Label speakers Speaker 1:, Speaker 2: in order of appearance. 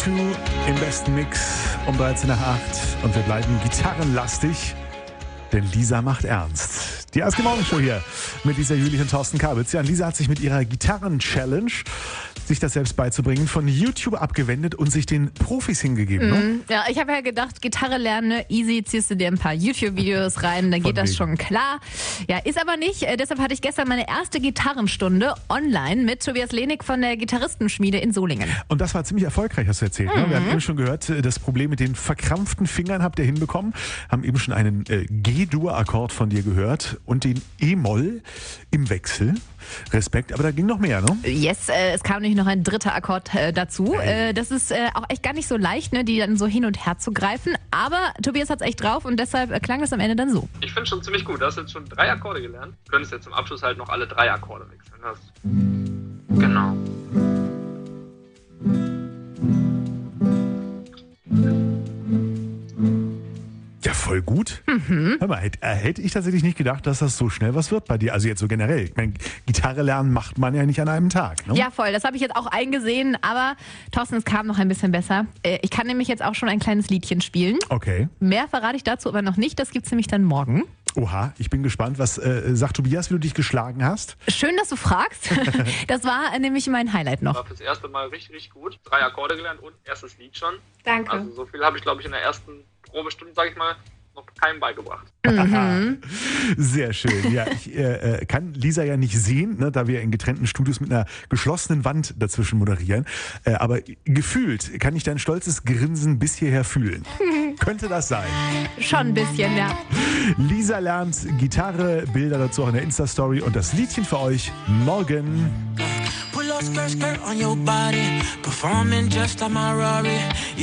Speaker 1: U2 im besten Mix um 13 nach 8 und wir bleiben gitarrenlastig, denn Lisa macht ernst. Die erste Morgenshow hier mit Lisa Jülich und Thorsten Kabitz. Ja, und Lisa hat sich mit ihrer Gitarren-Challenge, sich das selbst beizubringen, von YouTube abgewendet und sich den Profis hingegeben. Ne?
Speaker 2: Ja, ich habe ja gedacht, Gitarre lernen, easy, ziehst du dir ein paar YouTube-Videos rein, dann geht das schon klar. Ja, ist aber nicht. Deshalb hatte ich gestern meine erste Gitarrenstunde online mit Tobias Lehnig von der Gitarristenschmiede in Solingen.
Speaker 1: Und das war ziemlich erfolgreich, hast du erzählt. Ne? Wir haben eben schon gehört, das Problem mit den verkrampften Fingern habt ihr hinbekommen. Haben eben schon einen G-Dur-Akkord von dir gehört und den E-Moll im Wechsel. Respekt, aber da ging noch mehr, ne?
Speaker 2: Yes, es kam nämlich noch ein dritter Akkord dazu. Das ist auch echt gar nicht so leicht, ne, die dann so hin und her zu greifen. Aber Tobias hat's echt drauf und deshalb klang es am Ende dann so.
Speaker 3: Ich finde schon ziemlich gut. Du hast jetzt schon 3 Akkorde gelernt. Du könntest jetzt zum Abschluss halt noch alle 3 Akkorde wechseln. Genau.
Speaker 1: Ja, voll gut. Hör mal, hätte ich tatsächlich nicht gedacht, dass das so schnell was wird bei dir. Also jetzt so generell. Ich meine, Gitarre lernen macht man ja nicht an einem Tag. Ne?
Speaker 2: Ja, voll. Das habe ich jetzt auch eingesehen. Aber Thorsten, es kam noch ein bisschen besser. Ich kann nämlich jetzt auch schon ein kleines Liedchen spielen.
Speaker 1: Okay.
Speaker 2: Mehr verrate ich dazu aber noch nicht. Das gibt's nämlich dann morgen.
Speaker 1: Oha, ich bin gespannt. Was sagt Tobias, wie du dich geschlagen hast?
Speaker 2: Schön, dass du fragst. Das war nämlich mein Highlight noch.
Speaker 3: War fürs erste Mal richtig gut. 3 Akkorde gelernt und erstes Lied schon.
Speaker 2: Danke.
Speaker 3: Also so viel habe ich, glaube ich, in der ersten Probestunde, sage ich mal, noch keinem beigebracht.
Speaker 1: Sehr schön. Ja, ich kann Lisa ja nicht sehen, ne, da wir in getrennten Studios mit einer geschlossenen Wand dazwischen moderieren. Aber gefühlt kann ich dein stolzes Grinsen bis hierher fühlen. Könnte das sein?
Speaker 2: Schon ein bisschen, ja.
Speaker 1: Lisa lernt Gitarre, Bilder dazu auch in der Insta-Story und das Liedchen für euch morgen.
Speaker 4: Pull up skirt on your body, performing just like my Rari.